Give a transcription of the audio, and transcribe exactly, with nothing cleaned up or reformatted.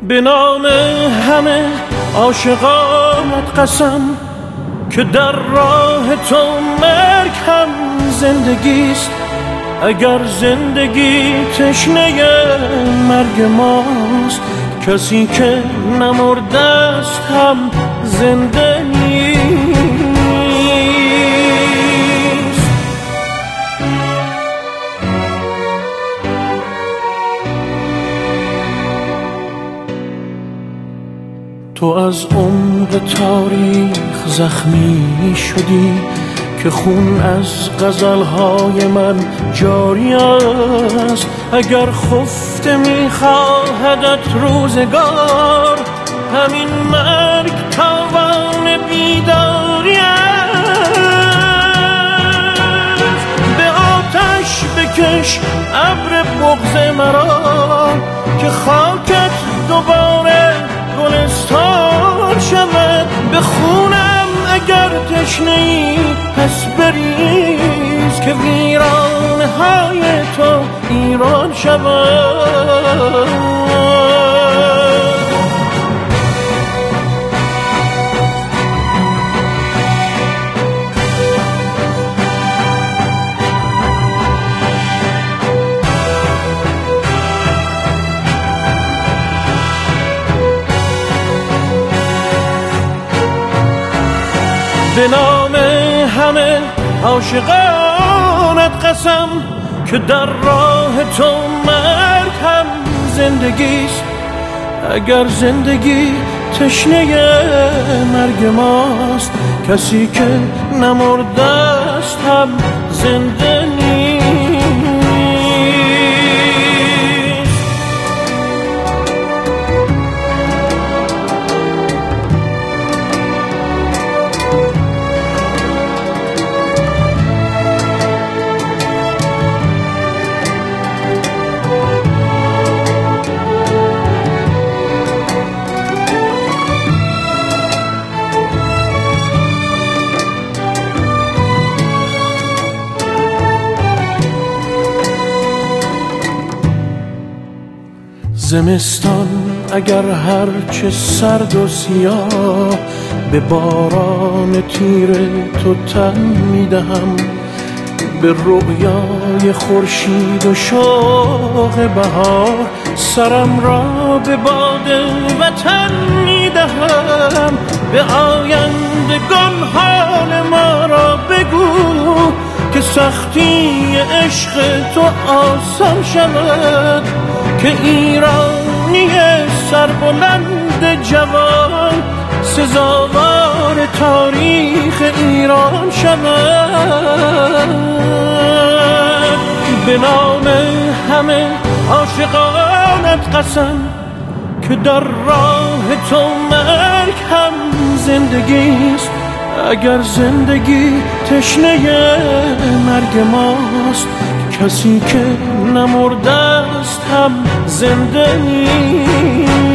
به نام همه عاشقانت قسم که در راه تو مرگ هم زندگیست. اگر زندگی تشنه مرگ ماست، کسی که نمرده است هم زنده نیست. تو از عمق تاریخ زخمی شدی که خون از غزلهای من جاری است. اگر خفته میخواهدت روزگار، همین مرگ تاوان بیداری است. به آتش بکش ابر بغض مرا که خاکت دوباره گلستان شود. به خونم اگر تشنه‌ای پس بریز که ویرانه های تو ایران شود. به نام همه عاشقانت قسم که در راه تو مرگ هم زندگیست. اگر زندگی تشنه مرگ ماست، کسی که نمرده است هم زنده نیست. زمستان اگر هرچه سرد و سیاه، به باران تیر تو تن میدهم. به رؤیای خورشید و شوق بهار، سرم را به باد وطن میدهم. به آیندگان حال ما را بگو که سختی عشق تو آسان شود. که ایرانی سربلند جوان سزاوار تاریخ ایران شود. به نام همه عاشقانت قسم که در راه تو مرگ هم زندگیست. اگر زندگی تشنه مرگ ماست، کسی که نمرده است هم زنده نیست.